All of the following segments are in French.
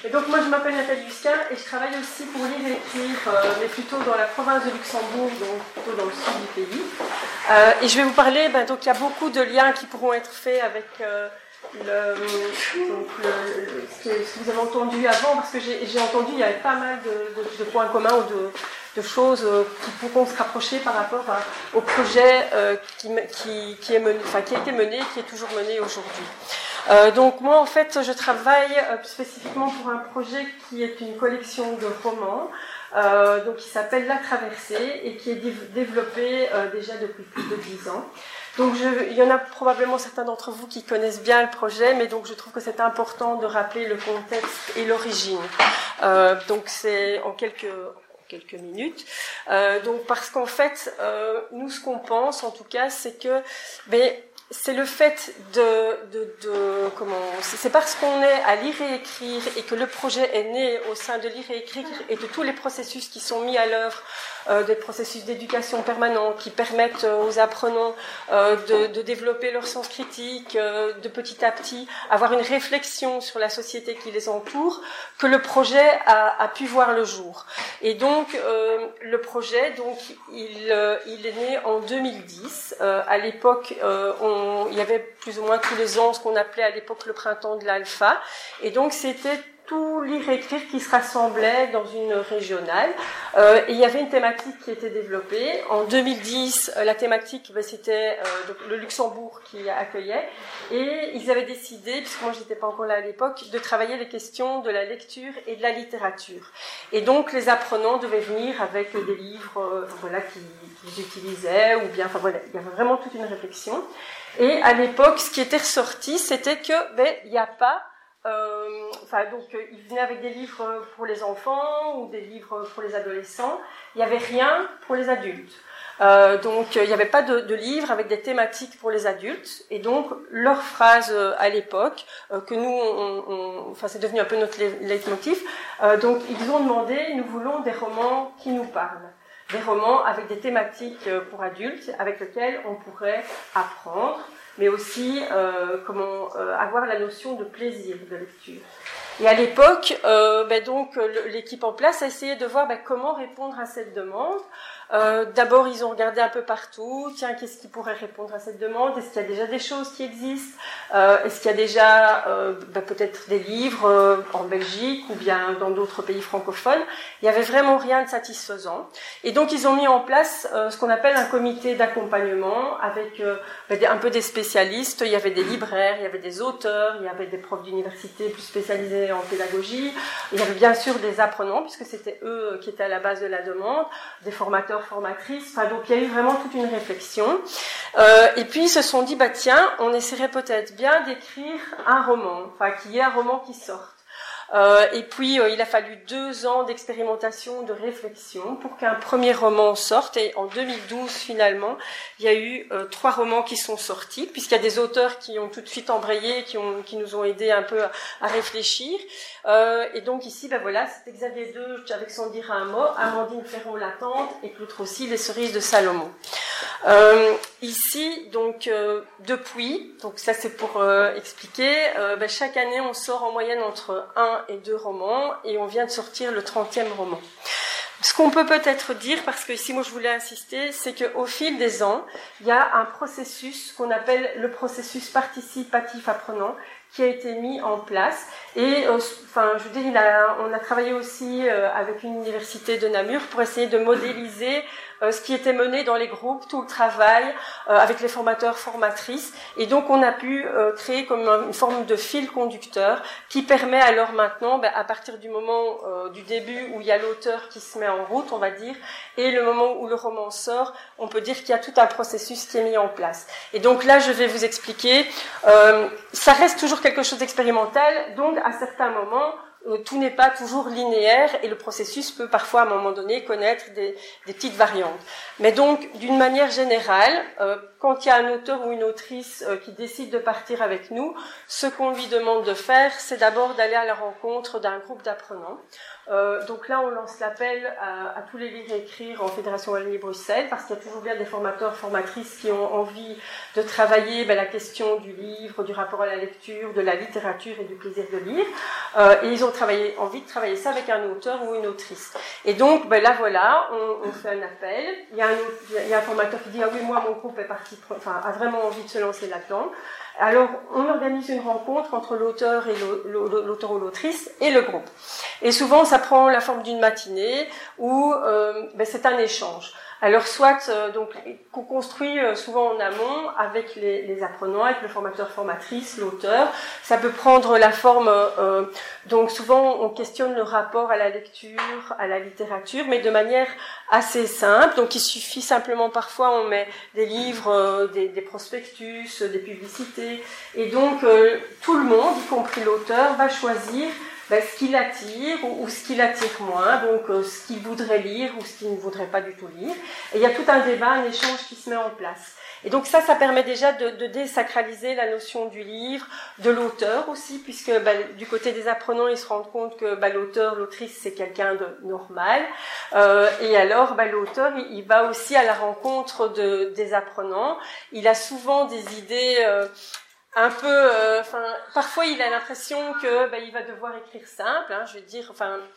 Et donc moi je m'appelle Nathalie Busquin et je travaille aussi pour lire et écrire, mais plutôt dans la province de Luxembourg, donc plutôt dans le sud du pays. Et je vais vous parler, donc il y a beaucoup de liens qui pourront être faits avec ce que vous avez entendu avant, parce que j'ai entendu il y avait pas mal de points communs ou de choses qui pourront se rapprocher par rapport au projet qui a été mené, qui est toujours mené aujourd'hui. Donc moi en fait je travaille spécifiquement pour un projet qui est une collection de romans donc qui s'appelle La Traversée et qui est développé déjà depuis plus de 10 ans. Donc il y en a probablement certains d'entre vous qui connaissent bien le projet, mais donc je trouve que c'est important de rappeler le contexte et l'origine. Donc c'est en quelques minutes. Donc parce qu'en fait, nous ce qu'on pense en tout cas, c'est que c'est le fait c'est parce qu'on est à lire et écrire et que le projet est né au sein de lire et écrire et de tous les processus qui sont mis à l'œuvre, des processus d'éducation permanents qui permettent aux apprenants de développer leur sens critique, de petit à petit avoir une réflexion sur la société qui les entoure, que le projet a pu voir le jour. Et donc le projet, donc il est né en 2010. À l'époque, il y avait plus ou moins tous les ans ce qu'on appelait à l'époque le printemps de l'alpha, et donc c'était tout lire et écrire qui se rassemblait dans une régionale, et il y avait une thématique qui était développée. En 2010, la thématique, c'était le Luxembourg qui accueillait, et ils avaient décidé, puisque moi j'étais pas encore là à l'époque, de travailler les questions de la lecture et de la littérature. Et donc les apprenants devaient venir avec des livres qu'ils utilisaient, ou bien, il y avait vraiment toute une réflexion. Et à l'époque, ce qui était ressorti, c'était que il n'y a pas ils venaient avec des livres pour les enfants ou des livres pour les adolescents. Il n'y avait rien pour les adultes. Donc il n'y avait pas de livres avec des thématiques pour les adultes. Et donc leur phrase à l'époque, que nous, c'est devenu un peu notre leitmotiv. Donc ils ont demandé, nous voulons des romans qui nous parlent. Des romans avec des thématiques pour adultes, avec lesquels on pourrait apprendre, mais aussi avoir la notion de plaisir de lecture. Et à l'époque, l'équipe en place a essayé de voir comment répondre à cette demande. D'abord, ils ont regardé un peu partout. Tiens, qu'est-ce qui pourrait répondre à cette demande? Est-ce qu'il y a déjà des choses qui existent? Est-ce qu'il y a déjà peut-être des livres en Belgique ou bien dans d'autres pays francophones? Il n'y avait vraiment rien de satisfaisant. Et donc, ils ont mis en place ce qu'on appelle un comité d'accompagnement avec un peu des spécialistes. Il y avait des libraires, il y avait des auteurs, il y avait des profs d'université plus spécialisés en pédagogie. Il y avait bien sûr des apprenants, puisque c'était eux qui étaient à la base de la demande, des formateurs, formatrices, donc il y a eu vraiment toute une réflexion. Et puis ils se sont dit, tiens, on essaierait peut-être bien d'écrire un roman, qu'il y ait un roman qui sorte. Et puis il a fallu 2 ans d'expérimentation, de réflexion pour qu'un premier roman sorte, et en 2012 finalement il y a eu 3 romans qui sont sortis, puisqu'il y a des auteurs qui ont tout de suite embrayé, qui nous ont aidé un peu à réfléchir. Et donc ici c'est Xavier Deux avec Sans dire un mot, Amandine Ferron-Latente et l'autre aussi, Les Cerises de Salomon. Ici donc depuis, donc ça c'est pour expliquer, chaque année on sort en moyenne entre 1 et 2 romans, et on vient de sortir le 30e roman. Ce qu'on peut peut-être dire, parce que ici moi je voulais insister, c'est qu'au fil des ans, il y a un processus qu'on appelle le processus participatif apprenant qui a été mis en place. Et on a travaillé aussi avec une université de Namur pour essayer de modéliser ce qui était mené dans les groupes, tout le travail avec les formateurs, formatrices. Et donc on a pu créer comme une forme de fil conducteur qui permet alors maintenant, à partir du moment du début où il y a l'auteur qui se met en route, on va dire, et le moment où le roman sort, on peut dire qu'il y a tout un processus qui est mis en place. Et donc là, je vais vous expliquer. Ça reste toujours quelque chose d'expérimental, donc à certains moments, tout n'est pas toujours linéaire et le processus peut parfois à un moment donné connaître des petites variantes. Mais donc, d'une manière générale, quand il y a un auteur ou une autrice qui décide de partir avec nous, ce qu'on lui demande de faire, c'est d'abord d'aller à la rencontre d'un groupe d'apprenants. Donc là, on lance l'appel à tous les lire et écrire en Fédération Wallonie-Bruxelles, parce qu'il y a toujours bien des formateurs, formatrices qui ont envie de travailler la question du livre, du rapport à la lecture, de la littérature et du plaisir de lire. Et ils ont envie de travailler ça avec un auteur ou une autrice. Et donc, ben là, voilà, on fait un appel. Il y a un formateur qui dit, ah oui, moi, mon groupe a vraiment envie de se lancer là-dedans. Alors, on organise une rencontre entre l'auteur et l'auteur ou l'autrice et le groupe. Et souvent, ça prend la forme d'une matinée où c'est un échange. Alors, soit donc qu'on construit souvent en amont avec les apprenants, avec le formateur, formatrice, l'auteur. Ça peut prendre la forme. Donc, souvent, on questionne le rapport à la lecture, à la littérature, mais de manière assez simple. Donc, il suffit simplement, parfois, on met des livres, des prospectus, des publicités, et donc tout le monde, y compris l'auteur, va choisir ce qui l'attire ou ce qui l'attire moins, donc ce qu'il voudrait lire ou ce qu'il ne voudrait pas du tout lire. Et il y a tout un débat, un échange qui se met en place. Et donc ça permet déjà de désacraliser la notion du livre, de l'auteur aussi, puisque du côté des apprenants, ils se rendent compte que l'auteur, l'autrice, c'est quelqu'un de normal. Et alors, l'auteur, il va aussi à la rencontre des apprenants. Il a souvent des idées un peu, parfois il a l'impression que il va devoir écrire simple, je veux dire,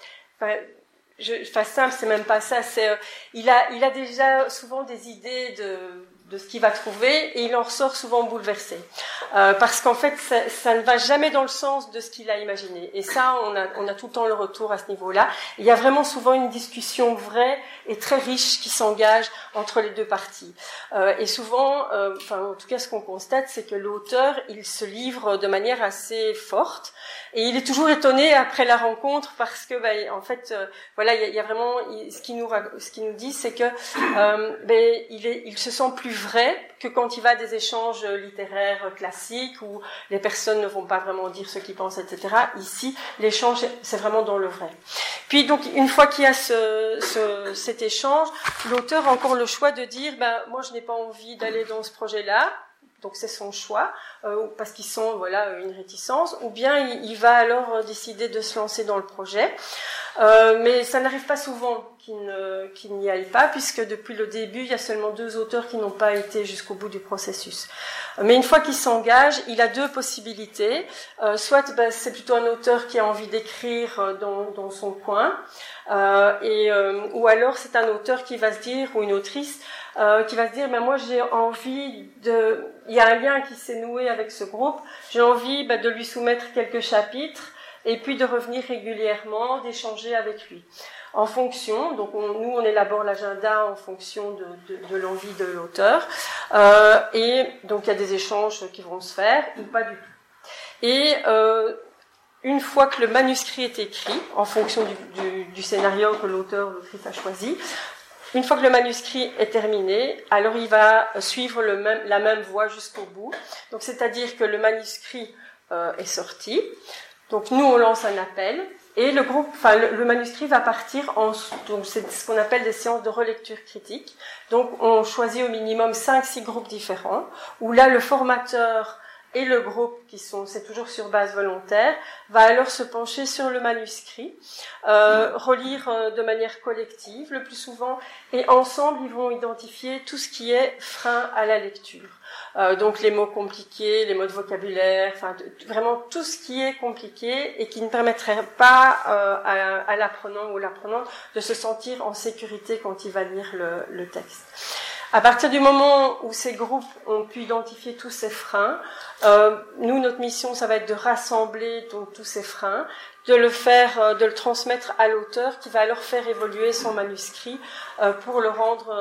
simple, c'est même pas ça. C'est, il a déjà souvent des idées de ce qu'il va trouver et il en ressort souvent bouleversé, parce qu'en fait ça ne va jamais dans le sens de ce qu'il a imaginé. Et ça, on a tout le temps le retour à ce niveau-là. Il y a vraiment souvent une discussion vraie et très riche qui s'engage entre les deux parties. Et souvent, en tout cas, ce qu'on constate, c'est que l'auteur, il se livre de manière assez forte et il est toujours étonné après la rencontre parce que, en fait, il y a vraiment ce qu'il nous dit, c'est que il se sent plus vrai que quand il va à des échanges littéraires classiques où les personnes ne vont pas vraiment dire ce qu'ils pensent, etc. Ici, l'échange, c'est vraiment dans le vrai. Puis donc, une fois qu'il y a cet échange, l'auteur a encore le choix de dire, moi je n'ai pas envie d'aller dans ce projet-là. Donc c'est son choix, parce qu'ils sent une réticence, ou bien il va alors décider de se lancer dans le projet. Mais ça n'arrive pas souvent qu'il n'y aille pas, puisque depuis le début, il y a seulement 2 auteurs qui n'ont pas été jusqu'au bout du processus. Mais une fois qu'il s'engage, il a 2 possibilités. Soit c'est plutôt un auteur qui a envie d'écrire dans son coin, ou alors c'est un auteur qui va se dire, ou une autrice, qui va se dire, moi j'ai envie il y a un lien qui s'est noué avec ce groupe, j'ai envie de lui soumettre quelques chapitres, et puis de revenir régulièrement, d'échanger avec lui. En fonction, donc nous on élabore l'agenda en fonction de l'envie de l'auteur, et donc il y a des échanges qui vont se faire, ou pas du tout. Et une fois que le manuscrit est écrit, en fonction du scénario que l'auteur ou l'autrice a choisi, une fois que le manuscrit est terminé, alors il va suivre la même voie jusqu'au bout. Donc c'est-à-dire que le manuscrit est sorti. Donc nous on lance un appel et le manuscrit va partir donc c'est ce qu'on appelle des séances de relecture critique. Donc on choisit au minimum 5-6 groupes différents où là le formateur et le groupe, c'est toujours sur base volontaire, va alors se pencher sur le manuscrit, relire de manière collective le plus souvent, et ensemble ils vont identifier tout ce qui est frein à la lecture. Donc les mots compliqués, les mots de vocabulaire, vraiment tout ce qui est compliqué et qui ne permettrait pas à l'apprenant ou l'apprenante de se sentir en sécurité quand il va lire le texte. À partir du moment où ces groupes ont pu identifier tous ces freins, nous, notre mission, ça va être de rassembler donc tous ces freins, de le transmettre à l'auteur qui va alors faire évoluer son manuscrit pour le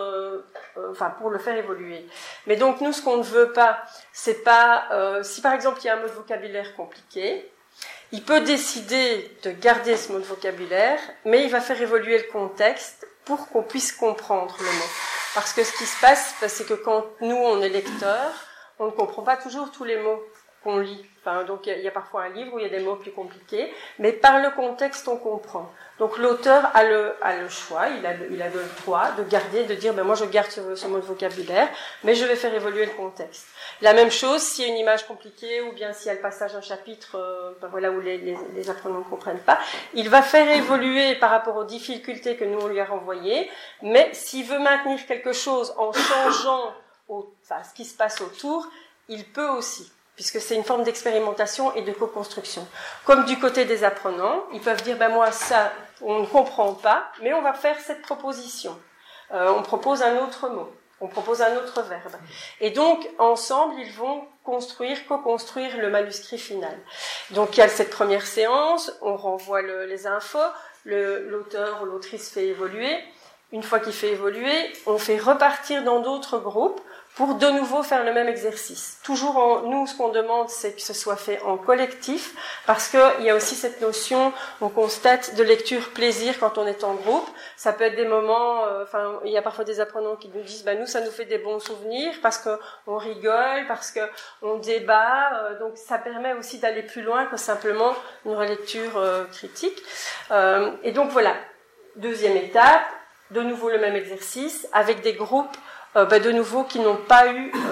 faire évoluer. Mais donc nous, ce qu'on ne veut pas, c'est pas si par exemple il y a un mot de vocabulaire compliqué, il peut décider de garder ce mot de vocabulaire, mais il va faire évoluer le contexte pour qu'on puisse comprendre le mot. Parce que ce qui se passe, c'est que quand nous, on est lecteur, on ne comprend pas toujours tous les mots qu'on lit. Donc il y a parfois un livre où il y a des mots plus compliqués, mais par le contexte, on comprend. Donc l'auteur a le choix, il a le droit de garder, de dire, moi je garde ce mot de vocabulaire, mais je vais faire évoluer le contexte. La même chose, s'il y a une image compliquée, ou bien s'il y a le passage d'un chapitre où les apprenants ne comprennent pas, il va faire évoluer par rapport aux difficultés que nous on lui a renvoyées, mais s'il veut maintenir quelque chose en changeant ce qui se passe autour, il peut aussi. puisque c'est une forme d'expérimentation et de co-construction. Comme du côté des apprenants, ils peuvent dire, ben moi ça, on ne comprend pas, mais on va faire cette proposition. On propose un autre mot, on propose un autre verbe. Et donc, ensemble, ils vont co-construire le manuscrit final. Donc, il y a cette première séance, on renvoie les infos, l'auteur ou l'autrice fait évoluer. Une fois qu'il fait évoluer, on fait repartir dans d'autres groupes pour de nouveau faire le même exercice. Toujours, nous, ce qu'on demande, c'est que ce soit fait en collectif, parce qu'il y a aussi cette notion, on constate, de lecture plaisir quand on est en groupe. Ça peut être des moments, il y a parfois des apprenants qui nous disent, nous, ça nous fait des bons souvenirs, parce qu'on rigole, parce qu'on débat, donc ça permet aussi d'aller plus loin que simplement une relecture critique. Et donc voilà, deuxième étape, de nouveau le même exercice, avec des groupes de nouveau qui n'ont pas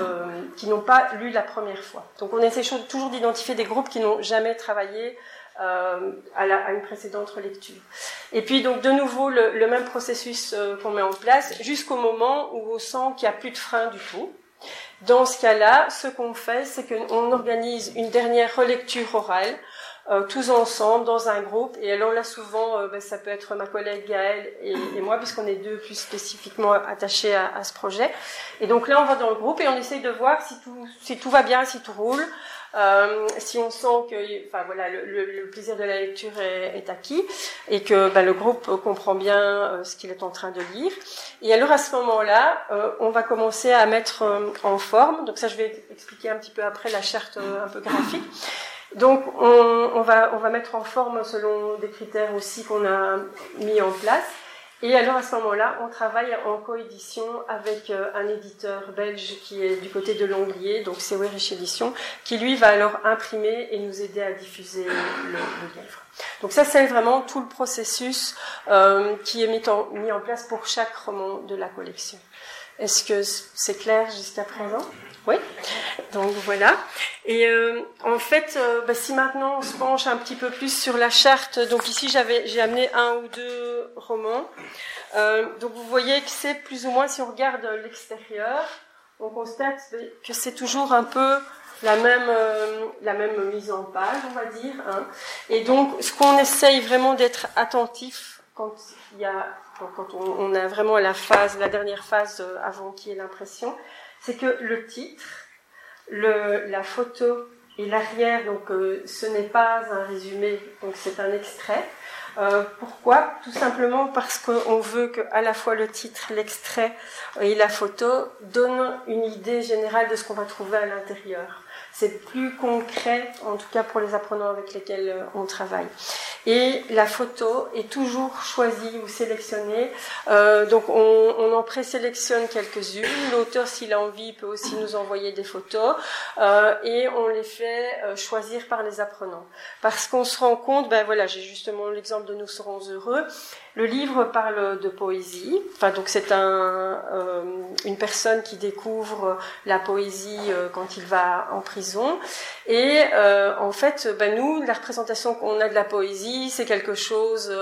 lu la première fois. Donc on essaie toujours d'identifier des groupes qui n'ont jamais travaillé à une précédente relecture. Et puis donc de nouveau le même processus qu'on met en place jusqu'au moment où on sent qu'il n'y a plus de frein du tout. Dans ce cas-là, ce qu'on fait, c'est qu'on organise une dernière relecture orale, tous ensemble dans un groupe, et alors là souvent ça peut être ma collègue Gaëlle et moi, puisqu'on est deux plus spécifiquement attachés à ce projet, et donc là on va dans le groupe et on essaye de voir si tout va bien, si tout roule, si on sent que le plaisir de la lecture est acquis et que le groupe comprend bien ce qu'il est en train de lire. Et alors à ce moment-là, on va commencer à mettre en forme, donc ça je vais expliquer un petit peu après la charte un peu graphique. Donc on va mettre en forme selon des critères aussi qu'on a mis en place. Et alors à ce moment-là, on travaille en coédition avec un éditeur belge qui est du côté de Longlier, donc c'est Weyrich Édition, qui lui va alors imprimer et nous aider à diffuser le livre. Donc ça c'est vraiment tout le processus qui est mis en place pour chaque roman de la collection. Est-ce que c'est clair jusqu'à présent ? Oui, donc voilà. Et en fait, si maintenant on se penche un petit peu plus sur la charte, donc ici j'ai amené 1 ou 2 romans. Donc vous voyez que c'est plus ou moins, si on regarde l'extérieur, on constate que c'est toujours un peu la même mise en page, on va dire. Hein. Et donc, ce qu'on essaye vraiment d'être attentif quand on a vraiment la dernière phase avant qu'il y ait l'impression, c'est que le titre, la photo et l'arrière, donc ce n'est pas un résumé, donc c'est un extrait. Pourquoi ? Tout simplement parce qu'on veut qu'à la fois le titre, l'extrait et la photo donnent une idée générale de ce qu'on va trouver à l'intérieur. C'est plus concret, en tout cas pour les apprenants avec lesquels on travaille. Et la photo est toujours choisie ou sélectionnée. Donc on en présélectionne quelques-unes. L'auteur, s'il a envie, peut aussi nous envoyer des photos. Et on les fait choisir par les apprenants. Parce qu'on se rend compte, j'ai justement l'exemple de Nous serons heureux. Le livre parle de poésie. Donc c'est une personne qui découvre la poésie quand il va en prison. Et en fait, nous, la représentation qu'on a de la poésie, c'est quelque chose,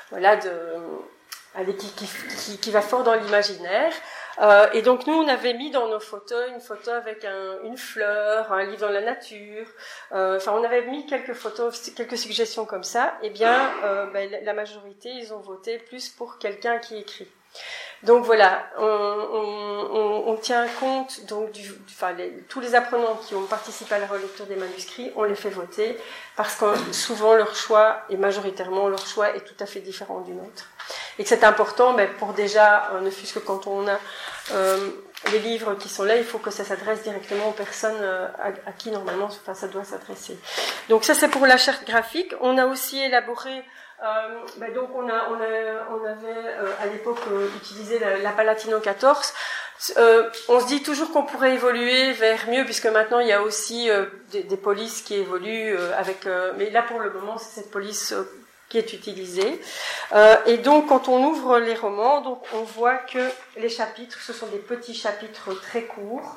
qui va fort dans l'imaginaire. Et donc nous, on avait mis dans nos photos une photo avec une fleur, un livre dans la nature. On avait mis quelques photos, quelques suggestions comme ça. Eh bien, la majorité, ils ont voté plus pour quelqu'un qui écrit. Donc voilà, on tient compte donc tous les apprenants qui ont participé à la relecture des manuscrits, on les fait voter parce que souvent leur choix, et majoritairement leur choix, est tout à fait différent du nôtre. Et que c'est important, pour déjà, ne fût-ce que quand on a les livres qui sont là, il faut que ça s'adresse directement aux personnes à qui normalement ça doit s'adresser. Donc ça c'est pour la charte graphique. On a aussi élaboré donc on avait à l'époque utilisé la Palatino 14. On se dit toujours qu'on pourrait évoluer vers mieux, puisque maintenant il y a aussi des polices qui évoluent mais là pour le moment c'est cette police qui est utilisée. Et donc quand on ouvre les romans, donc on voit que les chapitres, ce sont des petits chapitres très courts.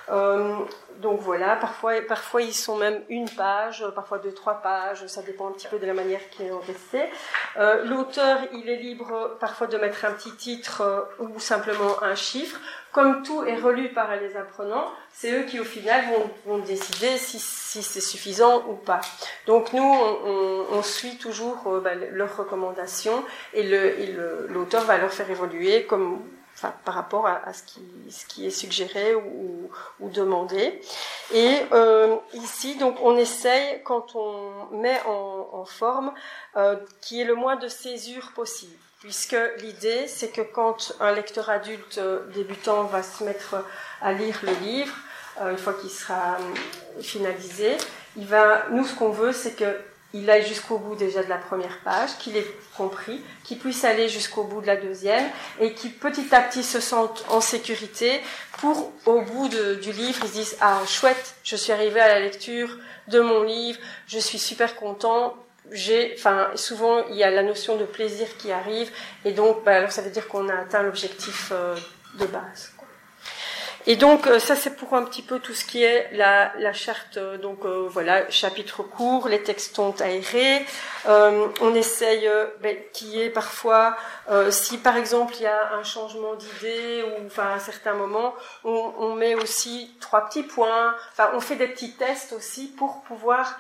Donc voilà, parfois ils sont même une page, parfois 2-3 pages, ça dépend un petit peu de la manière qu'ils ont resté. L'auteur, il est libre parfois de mettre un petit titre ou simplement un chiffre. Comme tout est relu par les apprenants, c'est eux qui au final vont décider si c'est suffisant ou pas. Donc nous, on suit toujours leurs recommandations et l'auteur va leur faire évoluer par rapport à ce qui est suggéré ou demandé. Et ici, donc, on essaye, quand on met en forme, qu'il y ait le moins de césure possible. Puisque l'idée, c'est que quand un lecteur adulte débutant va se mettre à lire le livre, une fois qu'il sera finalisé, nous, ce qu'on veut, c'est qu'il aille jusqu'au bout déjà de la première page, qu'il ait compris, qu'il puisse aller jusqu'au bout de la deuxième, et qu'il petit à petit se sente en sécurité pour, au bout du livre, ils se disent « Ah, chouette, je suis arrivé à la lecture de mon livre, je suis super content ». Souvent il y a la notion de plaisir qui arrive, et donc alors ça veut dire qu'on a atteint l'objectif de base. Et donc ça c'est pour un petit peu tout ce qui est la charte. Donc voilà, chapitre court, les textes sont aérés. On essaye qu'il y ait parfois, si par exemple il y a un changement d'idée ou à un certain moment, on met aussi 3 petits points. Enfin, on fait des petits tests aussi pour pouvoir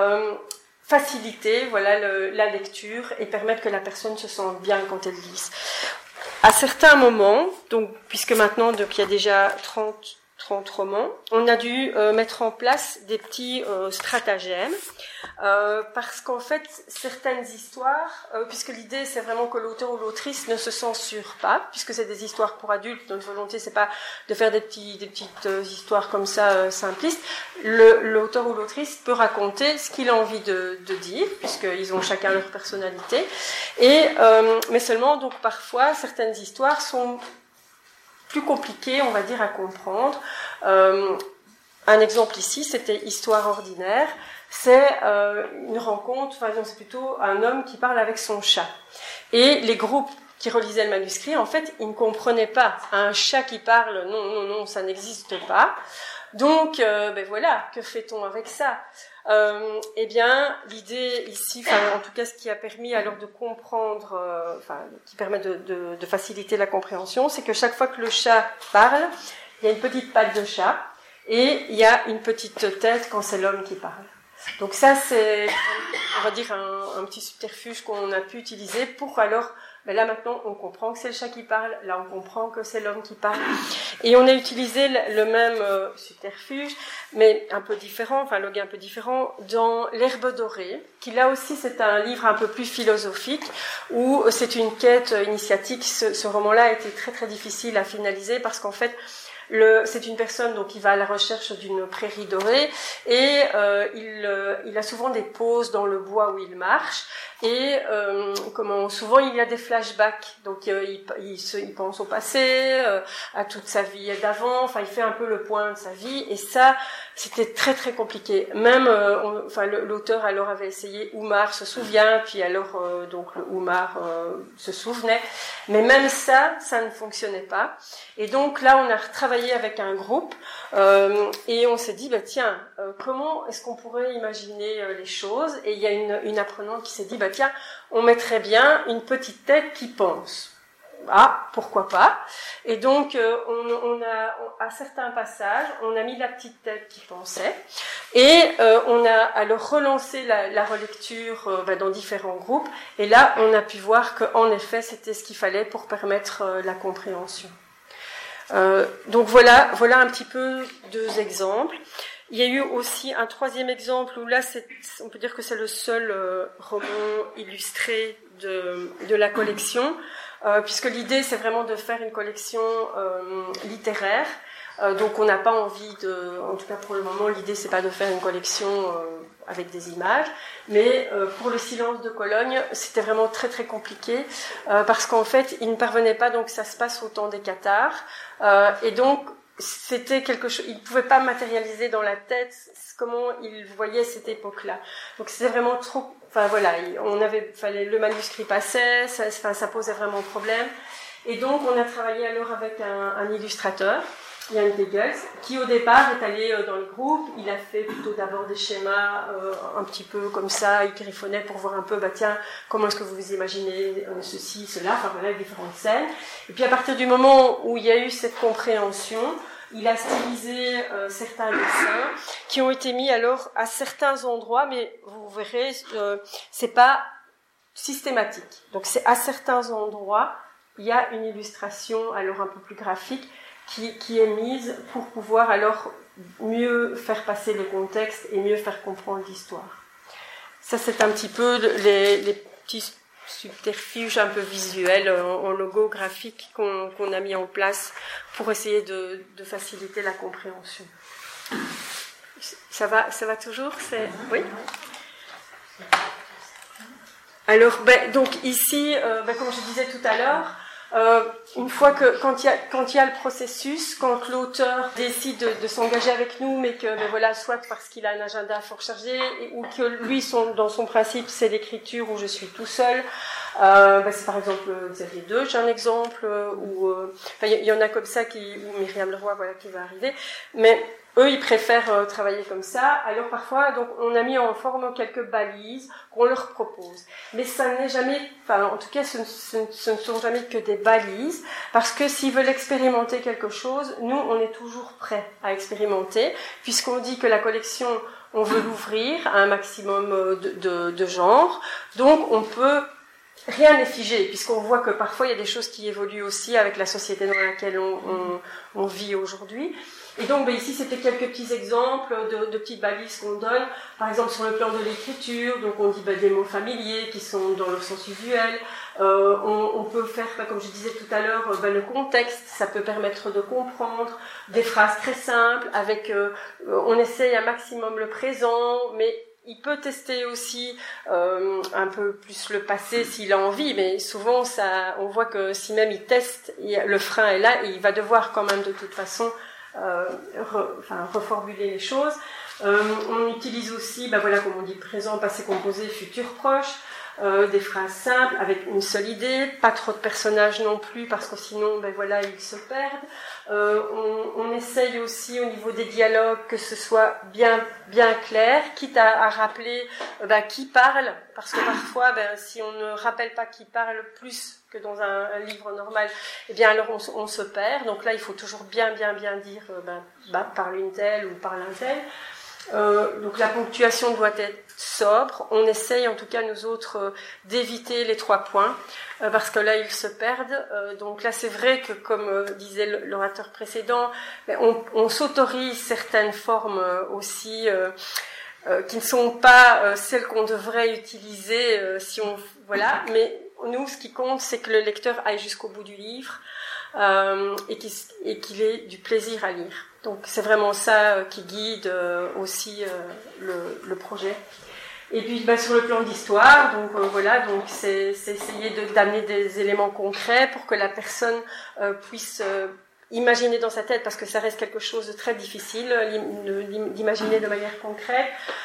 faciliter la lecture et permettre que la personne se sente bien quand elle lise. À certains moments, donc, puisque maintenant il y a déjà 30 romans, on a dû mettre en place des petits stratagèmes, parce qu'en fait, certaines histoires, puisque l'idée c'est vraiment que l'auteur ou l'autrice ne se censure pas, puisque c'est des histoires pour adultes, notre volonté c'est pas de faire des petites histoires comme ça simplistes. L'auteur ou l'autrice peut raconter ce qu'il a envie de dire, puisqu'ils ont chacun leur personnalité, mais seulement donc parfois certaines histoires sont plus compliqué, on va dire, à comprendre. Un exemple ici, c'était Histoire ordinaire. C'est une rencontre, c'est plutôt un homme qui parle avec son chat. Et les groupes qui relisaient le manuscrit, en fait, ils ne comprenaient pas. Un chat qui parle, non, ça n'existe pas. Donc, voilà, que fait-on avec ça ? Eh bien, l'idée ici, en tout cas, ce qui a permis alors de comprendre, qui permet de faciliter la compréhension, c'est que chaque fois que le chat parle, il y a une petite patte de chat et il y a une petite tête quand c'est l'homme qui parle. Donc ça, c'est, on va dire, un petit subterfuge qu'on a pu utiliser pour alors, là maintenant, on comprend que c'est le chat qui parle, là on comprend que c'est l'homme qui parle. Et on a utilisé le même subterfuge, mais un peu différent, log un peu différent, dans L'Herbe dorée, qui là aussi c'est un livre un peu plus philosophique, où c'est une quête initiatique. Ce roman-là a été très très difficile à finaliser, parce qu'en fait, c'est une personne donc qui va à la recherche d'une prairie dorée et il a souvent des pauses dans le bois où il marche et souvent il y a des flashbacks, donc il pense au passé, à toute sa vie d'avant, il fait un peu le point de sa vie, et ça c'était très très compliqué. Même l'auteur alors avait essayé, Oumar se souvient, puis alors donc Oumar se souvenait, mais même ça ne fonctionnait pas. Et donc là, on a retravaillé avec un groupe et on s'est dit, comment est-ce qu'on pourrait imaginer les choses ? Et il y a une apprenante qui s'est dit, tiens, on mettrait bien une petite tête qui pense. Ah, pourquoi pas ? Et donc, on a, à certains passages, on a mis la petite tête qui pensait, et on a alors relancé la relecture dans différents groupes, et là, on a pu voir qu'en effet, c'était ce qu'il fallait pour permettre la compréhension. Donc voilà un petit peu 2 exemples. Il y a eu aussi un 3e exemple où là, on peut dire que c'est le seul roman illustré de la collection, puisque l'idée c'est vraiment de faire une collection littéraire. Donc on n'a pas envie en tout cas pour le moment, l'idée c'est pas de faire une collection avec des images, mais pour le Silence de Cologne, c'était vraiment très très compliqué, parce qu'en fait, il ne parvenait pas, donc ça se passe au temps des cathares, et donc c'était quelque chose, il ne pouvait pas matérialiser dans la tête comment il voyait cette époque-là. Donc c'était vraiment trop, le manuscrit passait, ça posait vraiment problème, et donc on a travaillé alors avec un illustrateur, Jan Tegels, qui au départ est allé dans le groupe. Il a fait plutôt d'abord des schémas un petit peu comme ça, il griffonnait pour voir un peu, tiens, comment est-ce que vous vous imaginez ceci, cela, enfin voilà, différentes scènes. Et puis à partir du moment où il y a eu cette compréhension, il a stylisé certains dessins qui ont été mis alors à certains endroits, mais vous verrez, c'est pas systématique. Donc c'est à certains endroits, il y a une illustration alors un peu plus graphique qui est mise pour pouvoir alors mieux faire passer le contexte et mieux faire comprendre l'histoire. Ça, c'est un petit peu les petits subterfuges un peu visuels en logo graphique qu'on a mis en place pour essayer de faciliter la compréhension. Ça va toujours, oui. Alors, donc ici, comme je disais tout à l'heure, une fois que quand il y a le processus, quand l'auteur décide de s'engager avec nous, mais que voilà, soit parce qu'il a un agenda fort chargé ou que lui dans son principe c'est l'écriture où je suis tout seul, c'est par exemple Xavier II, j'ai un exemple, ou il y en a comme ça ou Myriam Leroy, voilà, qui va arriver, mais eux, ils préfèrent travailler comme ça. Alors parfois, donc, on a mis en forme quelques balises qu'on leur propose. Mais ça n'est jamais, en tout cas, ce ne sont jamais que des balises, parce que s'ils veulent expérimenter quelque chose, nous, on est toujours prêts à expérimenter, puisqu'on dit que la collection, on veut l'ouvrir à un maximum de genres. Donc, on peut... Rien n'est figé, puisqu'on voit que parfois, il y a des choses qui évoluent aussi avec la société dans laquelle on vit aujourd'hui. Et donc, ici, c'était quelques petits exemples de petites balises qu'on donne. Par exemple, sur le plan de l'écriture, donc on dit des mots familiers qui sont dans leur sens usuel. On peut faire, comme je disais tout à l'heure, le contexte, ça peut permettre de comprendre. Des phrases très simples, on essaye un maximum le présent, mais il peut tester aussi un peu plus le passé s'il a envie, mais souvent, on voit que si même il teste, le frein est là et il va devoir quand même de toute façon reformuler les choses. On utilise aussi, comme on dit, présent, passé composé, futur proche, des phrases simples avec une seule idée, pas trop de personnages non plus parce que sinon, ils se perdent. On essaye aussi au niveau des dialogues que ce soit bien clair, quitte à rappeler qui parle, parce que parfois, si on ne rappelle pas qui parle plus que dans un livre normal, alors on se perd. Donc là, il faut toujours bien dire par l'une telle ou par l'un tel. Donc la ponctuation doit être sobre. On essaye, en tout cas nous autres, d'éviter les 3 points, parce que là ils se perdent. Donc là c'est vrai que, comme disait l'orateur précédent, on s'autorise certaines formes aussi qui ne sont pas celles qu'on devrait utiliser mais nous, ce qui compte, c'est que le lecteur aille jusqu'au bout du livre et qu'il ait du plaisir à lire. Donc, c'est vraiment ça qui guide aussi le projet. Et puis, sur le plan d'histoire, donc c'est essayer d'amener des éléments concrets pour que la personne puisse imaginer dans sa tête, parce que ça reste quelque chose de très difficile d'imaginer de manière concrète.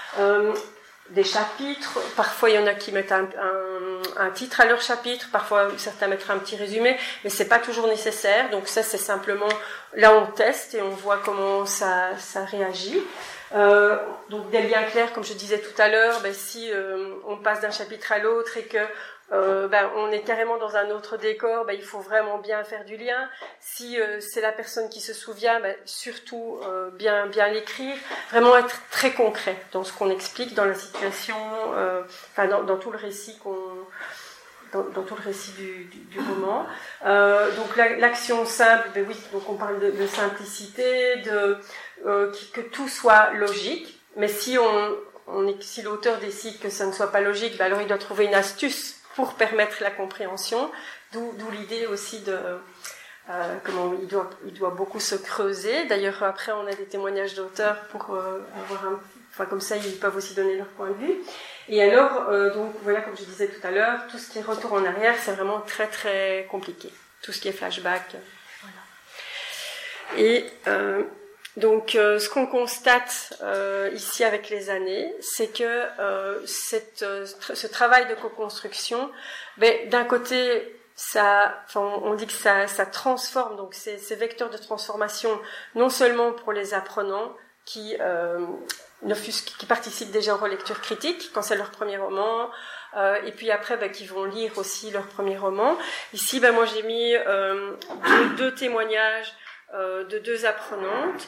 Des chapitres, parfois il y en a qui mettent un titre à leur chapitre, parfois certains mettent un petit résumé, mais c'est pas toujours nécessaire. Donc ça, c'est simplement, là on teste et on voit comment ça réagit. Donc des liens clairs, comme je disais tout à l'heure, si on passe d'un chapitre à l'autre et que on est carrément dans un autre décor, il faut vraiment bien faire du lien. Si c'est la personne qui se souvient, surtout bien l'écrire, vraiment être très concret dans ce qu'on explique, dans la situation, dans tout le récit dans tout le récit du roman. Donc l'action simple, oui, donc on parle de simplicité, que tout soit logique, mais si si l'auteur décide que ça ne soit pas logique, alors il doit trouver une astuce pour permettre la compréhension, d'où l'idée aussi de comment il doit beaucoup se creuser. D'ailleurs, après, on a des témoignages d'auteurs pour avoir comme ça, ils peuvent aussi donner leur point de vue. Et alors, donc voilà, comme je disais tout à l'heure, tout ce qui est retour en arrière, c'est vraiment très très compliqué. Tout ce qui est flashback, voilà. Et donc, ce qu'on constate ici avec les années, c'est que ce travail de co-construction, d'un côté, on dit que ça transforme, donc ces vecteurs de transformation, non seulement pour les apprenants qui participent déjà aux relectures critiques quand c'est leur premier roman, et puis après qui vont lire aussi leur premier roman. Ici, moi j'ai mis deux témoignages de deux apprenantes,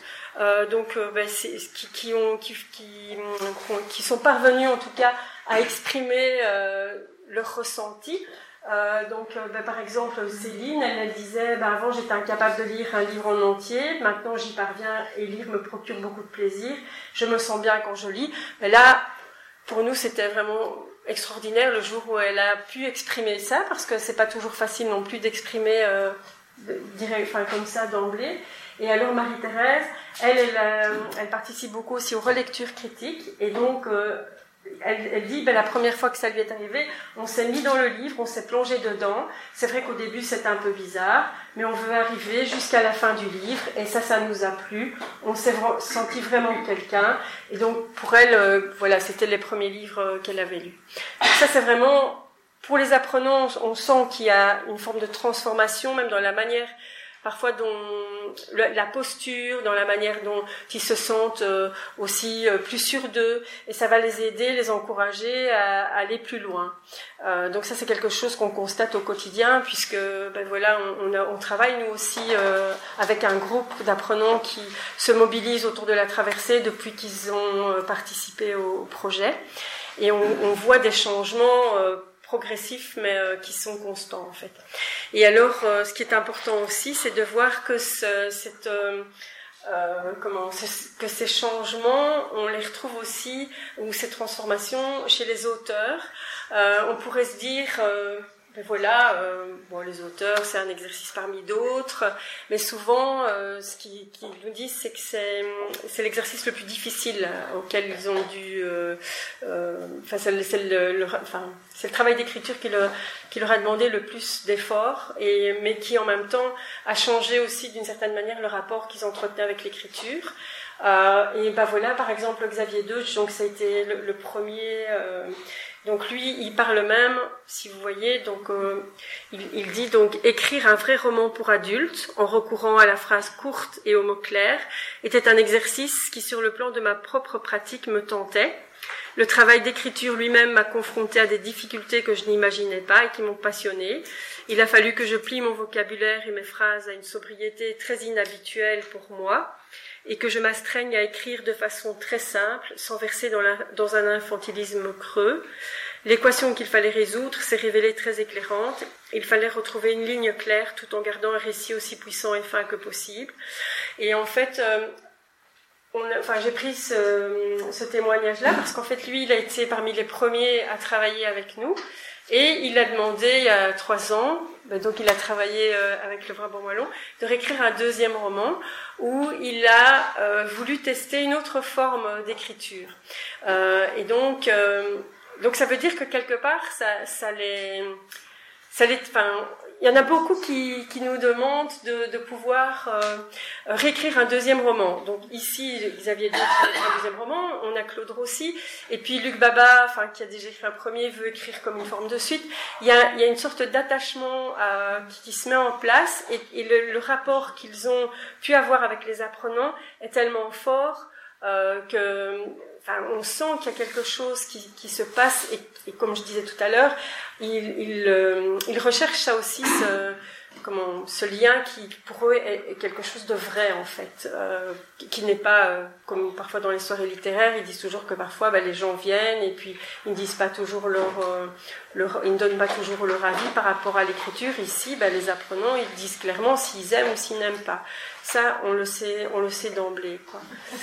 qui sont parvenues en tout cas à exprimer leur ressenti. Par exemple, Céline, elle disait, avant j'étais incapable de lire un livre en entier, maintenant j'y parviens et lire me procure beaucoup de plaisir, je me sens bien quand je lis. Mais là, pour nous, c'était vraiment extraordinaire le jour où elle a pu exprimer ça, parce que c'est pas toujours facile non plus d'exprimer comme ça d'emblée. Et alors Marie-Thérèse, elle participe beaucoup aussi aux relectures critiques, et donc elle dit, la première fois que ça lui est arrivé, on s'est mis dans le livre, on s'est plongé dedans. C'est vrai qu'au début c'était un peu bizarre, mais on veut arriver jusqu'à la fin du livre, et ça nous a plu. On s'est senti vraiment quelqu'un, et donc pour elle, c'était les premiers livres qu'elle avait lus. Donc ça, c'est vraiment, pour les apprenants, on sent qu'il y a une forme de transformation, même dans la manière, parfois la posture, dans la manière dont ils se sentent aussi plus sûrs d'eux, et ça va les aider, les encourager à aller plus loin. Donc ça, c'est quelque chose qu'on constate au quotidien, puisque on travaille nous aussi avec un groupe d'apprenants qui se mobilisent autour de la traversée depuis qu'ils ont participé au projet, et on voit des changements progressifs, mais qui sont constants en fait. Et alors, ce qui est important aussi, c'est de voir que que ces changements, on les retrouve aussi, ou ces transformations, chez les auteurs. On pourrait se dire, les auteurs, c'est un exercice parmi d'autres, mais souvent, ce qu'ils nous disent, c'est que c'est l'exercice le plus difficile auquel ils ont dû... c'est le travail d'écriture qui leur a demandé le plus d'efforts, mais qui en même temps a changé aussi d'une certaine manière le rapport qu'ils entretenaient avec l'écriture. Par exemple, Xavier Deutsch, donc ça a été le premier... Donc lui, il parle même, si vous voyez, donc il dit donc écrire un vrai roman pour adultes en recourant à la phrase courte et aux mots clairs était un exercice qui, sur le plan de ma propre pratique, me tentait. Le travail d'écriture lui-même m'a confronté à des difficultés que je n'imaginais pas et qui m'ont passionnée. Il a fallu que je plie mon vocabulaire et mes phrases à une sobriété très inhabituelle pour moi, et que je m'astreigne à écrire de façon très simple, sans verser dans un infantilisme creux. L'équation qu'il fallait résoudre s'est révélée très éclairante. Il fallait retrouver une ligne claire tout en gardant un récit aussi puissant et fin que possible. Et en fait, j'ai pris ce témoignage-là parce qu'en fait, lui, il a été parmi les premiers à travailler avec nous. Et il a demandé, il y a 3 ans, donc il a travaillé avec le Brabant Wallon, de réécrire un deuxième roman où il a voulu tester une autre forme d'écriture. Et donc ça veut dire que quelque part, il y en a beaucoup qui nous demandent de pouvoir réécrire un deuxième roman. Donc ici, Xavier Deutsch a écrit un deuxième roman, on a Claude Rossi, et puis Luc Baba, qui a déjà écrit un premier, veut écrire comme une forme de suite. Il y a une sorte d'attachement qui se met en place, et le rapport qu'ils ont pu avoir avec les apprenants est tellement fort on sent qu'il y a quelque chose qui se passe, et comme je disais tout à l'heure, il recherche ça aussi, ce lien qui pour eux est quelque chose de vrai en fait, qui n'est pas comme parfois dans les soirées littéraires, ils disent toujours que parfois les gens viennent et puis ils ne disent pas toujours ils ne donnent pas toujours leur avis par rapport à l'écriture. Ici, les apprenants, ils disent clairement s'ils aiment ou s'ils n'aiment pas. Ça, on le sait d'emblée, quoi.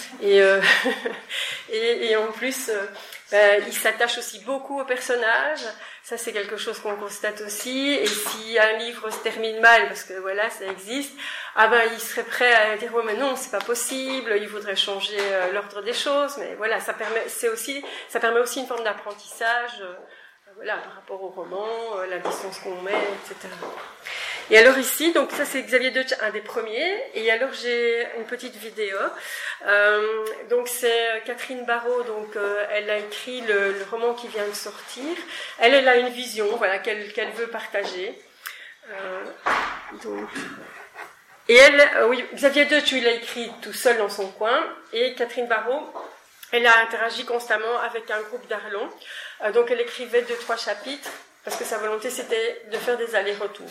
Et en plus, ils s'attachent aussi beaucoup aux personnages. Ça, c'est quelque chose qu'on constate aussi. Et si un livre se termine mal, parce que voilà, ça existe, ils seraient prêts à dire mais non, c'est pas possible. Ils voudraient changer l'ordre des choses. Mais voilà, ça permet aussi une forme d'apprentissage. Par rapport au roman, la distance qu'on met, etc. Et alors ici, donc ça c'est Xavier Deutsch, un des premiers, et alors j'ai une petite vidéo. Donc c'est Catherine Barraud, donc elle a écrit le roman qui vient de sortir. Elle a une vision, qu'elle veut partager. Donc... Et elle, oui, Xavier Deutsch, il a écrit tout seul dans son coin, et Catherine Barraud, elle a interagi constamment avec un groupe d'Arlon. Donc elle écrivait 2-3 chapitres, parce que sa volonté c'était de faire des allers-retours.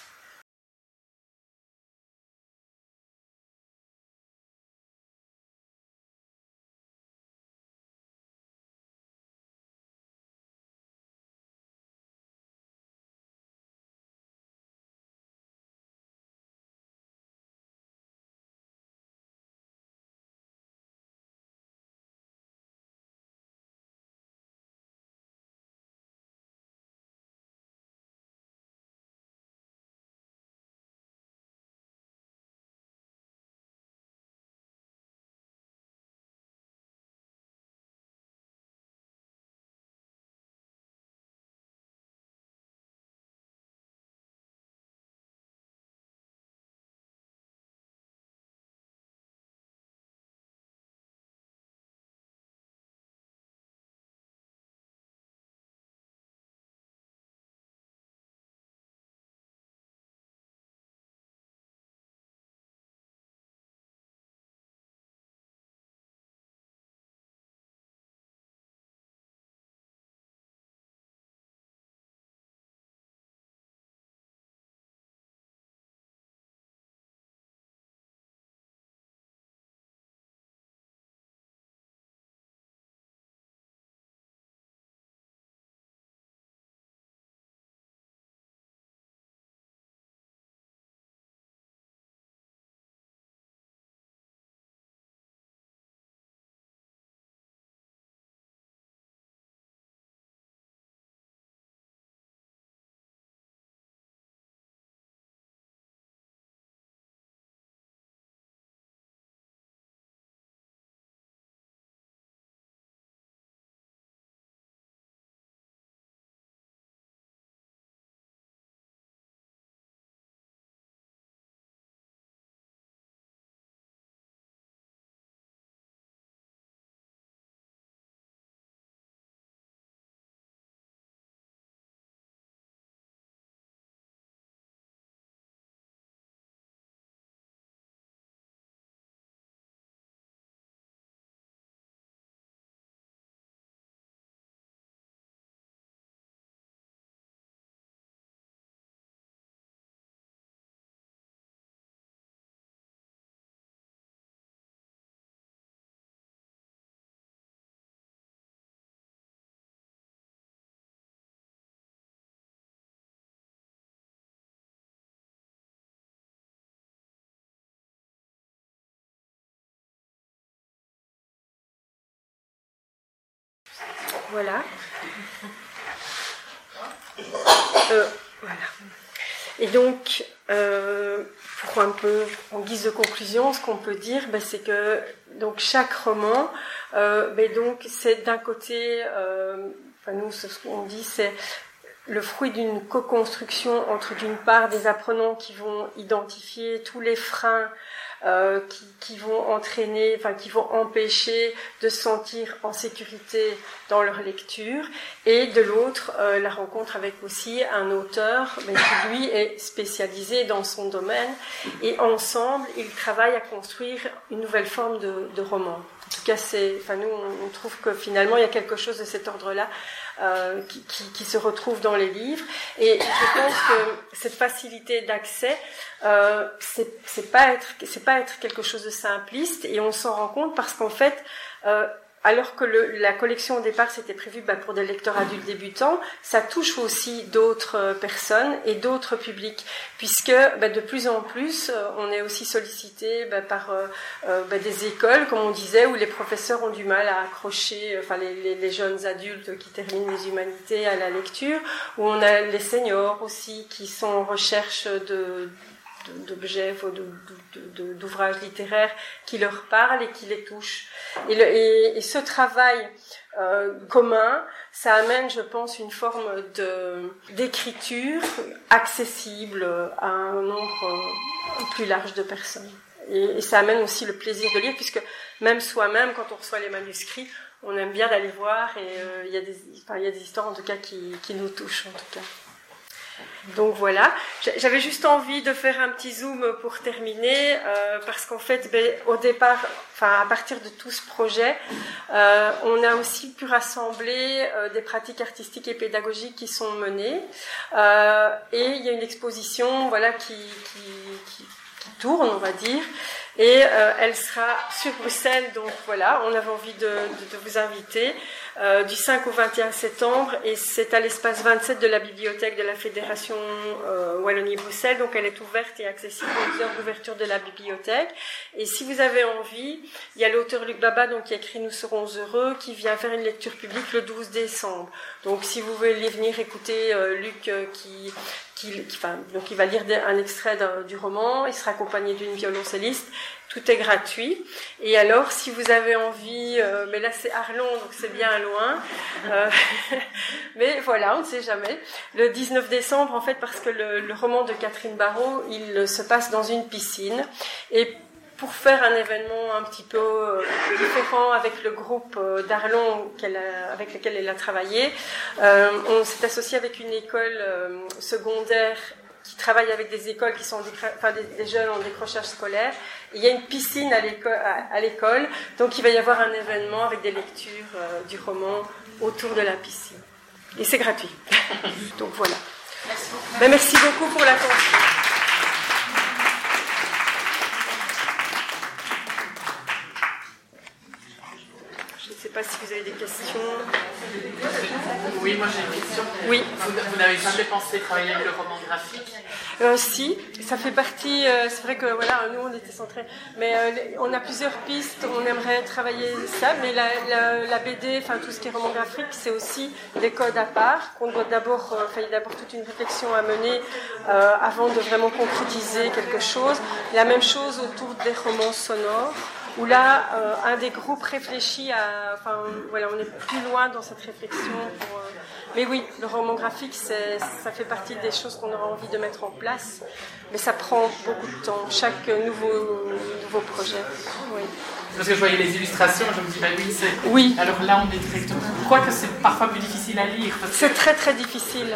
Voilà. Voilà. Et donc, pour un peu, en guise de conclusion, ce qu'on peut dire, c'est que donc chaque roman, donc c'est d'un côté, nous, ce qu'on dit, c'est le fruit d'une co-construction entre, d'une part, des apprenants qui vont identifier tous les freins qui vont entraîner, qui vont empêcher de se sentir en sécurité dans leur lecture, et de l'autre, la rencontre avec aussi un auteur qui, lui, est spécialisé dans son domaine, et ensemble, ils travaillent à construire une nouvelle forme de roman. En tout cas, nous, on trouve que finalement, il y a quelque chose de cet ordre-là qui se retrouve dans les livres, et je pense que cette facilité d'accès, c'est pas être quelque chose de simpliste, et on s'en rend compte parce qu'en fait, alors que la collection au départ c'était prévu pour des lecteurs adultes débutants, ça touche aussi d'autres personnes et d'autres publics, puisque de plus en plus on est aussi sollicité par des écoles, comme on disait, où les professeurs ont du mal à accrocher les jeunes adultes qui terminent les humanités à la lecture, où on a les seniors aussi qui sont en recherche d'objets, d'ouvrages littéraires qui leur parlent et qui les touchent. Et ce travail commun, ça amène, je pense, une forme d'écriture accessible à un nombre plus large de personnes. Et ça amène aussi le plaisir de lire, puisque même soi-même, quand on reçoit les manuscrits, on aime bien d'aller voir, et il y a des histoires en tout cas qui nous touchent en tout cas. Donc voilà, j'avais juste envie de faire un petit zoom pour terminer, parce qu'en fait, au départ, à partir de tout ce projet, on a aussi pu rassembler des pratiques artistiques et pédagogiques qui sont menées, et il y a une exposition, voilà, qui tourne, on va dire, et elle sera sur Bruxelles, donc voilà, on avait envie de vous inviter du 5 au 21 septembre, et c'est à l'espace 27 de la bibliothèque de la Fédération Wallonie-Bruxelles, donc elle est ouverte et accessible aux heures d'ouverture de la bibliothèque. Et si vous avez envie, il y a l'auteur Luc Baba, donc, qui a écrit Nous serons heureux, qui vient faire une lecture publique le 12 décembre. Donc si vous voulez venir écouter Luc donc il va lire un extrait du roman, il sera accompagné d'une violoncelliste, tout est gratuit. Et alors, si vous avez envie, mais là c'est Arlon, donc c'est bien loin, mais voilà, on ne sait jamais. Le 19 décembre, en fait, parce que le roman de Catherine Barrault, il se passe dans une piscine, et pour faire un événement un petit peu différent avec le groupe d'Arlon avec lequel elle a travaillé, on s'est associé avec une école secondaire qui travaille avec des écoles qui sont des jeunes en décrochage scolaire. Et il y a une piscine à l'école, donc il va y avoir un événement avec des lectures du roman autour de la piscine. Et c'est gratuit. Donc voilà. Merci beaucoup. Merci beaucoup pour l'attention. Je ne sais pas si vous avez des questions. Oui, moi j'ai une question. Oui. Vous n'avez jamais pensé travailler avec le roman graphique ? Si, ça fait partie, c'est vrai que voilà, nous on était centrés, mais on a plusieurs pistes, on aimerait travailler ça, mais la BD, tout ce qui est roman graphique, c'est aussi des codes à part, qu'on doit d'abord, il y a d'abord toute une réflexion à mener avant de vraiment concrétiser quelque chose. La même chose autour des romans sonores, où là, un des groupes réfléchit à... on est plus loin dans cette réflexion. Mais oui, le roman graphique, ça fait partie des choses qu'on aura envie de mettre en place. Mais ça prend beaucoup de temps, chaque nouveau projet. Oui. Parce que je voyais les illustrations, je me dis, oui, c'est... Oui. Alors là, on est directement... Quoique c'est parfois plus difficile à lire. C'est très très difficile.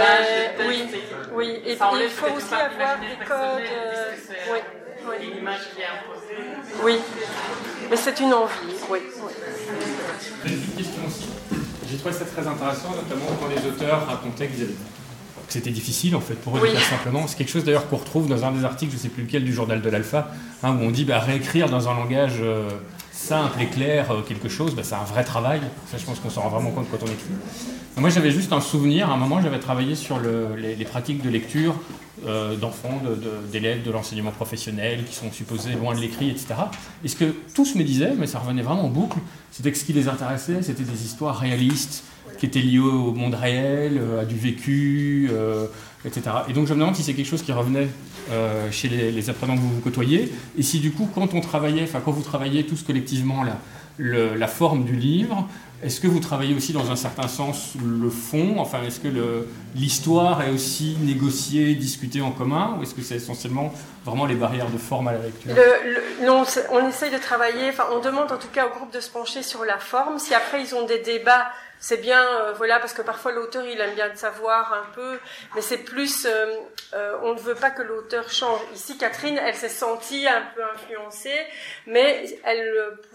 Oui. Et il faut aussi avoir des codes... Oui. Une image qui est imposée. Oui, mais c'est une envie, oui. J'ai une petite question aussi. J'ai trouvé ça très intéressant, notamment quand les auteurs racontaient que c'était difficile en fait pour eux de faire simplement. C'est quelque chose d'ailleurs qu'on retrouve dans un des articles, je ne sais plus lequel, du journal de l'Alpha, où on dit réécrire dans un langage simple et clair quelque chose, c'est un vrai travail. Ça, je pense qu'on s'en rend vraiment compte quand on écrit. Moi, j'avais juste un souvenir. À un moment, j'avais travaillé sur les pratiques de lecture d'enfants, d'élèves de l'enseignement professionnel qui sont supposés loin de l'écrit, etc. Et ce que tous me disaient, mais ça revenait vraiment en boucle, c'était que ce qui les intéressait, c'était des histoires réalistes qui étaient liées au monde réel, à du vécu, etc. Et donc, je me demande si c'est quelque chose qui revenait chez les apprenants que vous côtoyez, et si du coup, quand vous travaillez tous collectivement la forme du livre, est-ce que vous travaillez aussi dans un certain sens le fond ? Est-ce que l'histoire est aussi négociée, discutée en commun, ou est-ce que c'est essentiellement vraiment les barrières de forme à la lecture ? Non, on essaye de travailler, on demande en tout cas au groupe de se pencher sur la forme. Si après ils ont des débats, c'est bien, parce que parfois l'auteur il aime bien le savoir un peu, mais c'est plus, on ne veut pas que l'auteur change. Ici, Catherine, elle s'est sentie un peu influencée, mais elle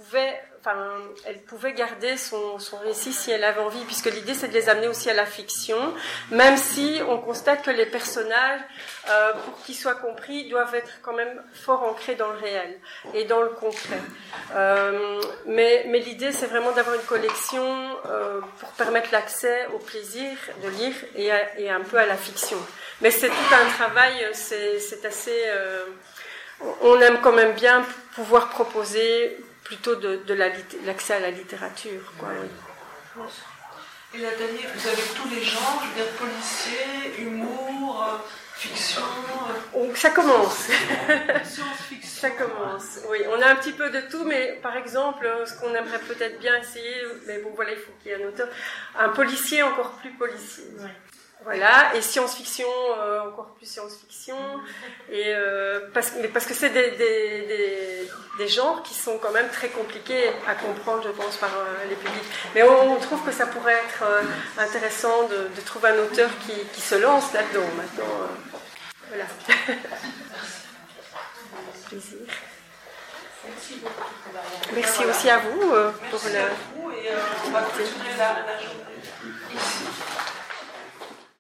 pouvait garder son récit si elle avait envie, puisque l'idée c'est de les amener aussi à la fiction, même si on constate que les personnages, pour qu'ils soient compris, doivent être quand même fort ancrés dans le réel et dans le concret. Mais l'idée c'est vraiment d'avoir une collection pour permettre l'accès au plaisir de lire et un peu à la fiction. Mais c'est tout un travail, c'est assez... on aime quand même bien pouvoir proposer plutôt de l'accès à la littérature, quoi. Oui. Et la dernière, vous avez tous les genres, je veux dire policier, humour, fiction. Ça commence. Science-fiction. Ça commence. Oui, on a un petit peu de tout, mais par exemple, ce qu'on aimerait peut-être bien essayer, mais bon voilà, il faut qu'il y ait un auteur, un policier encore plus policier. Oui. Voilà, et science-fiction, encore plus science-fiction, et parce que c'est des genres qui sont quand même très compliqués à comprendre, je pense, par les publics. Mais on trouve que ça pourrait être intéressant de trouver un auteur qui se lance là-dedans. Maintenant, voilà. Plaisir. Merci beaucoup. Merci aussi à vous pour Merci à vous, et on va continuer la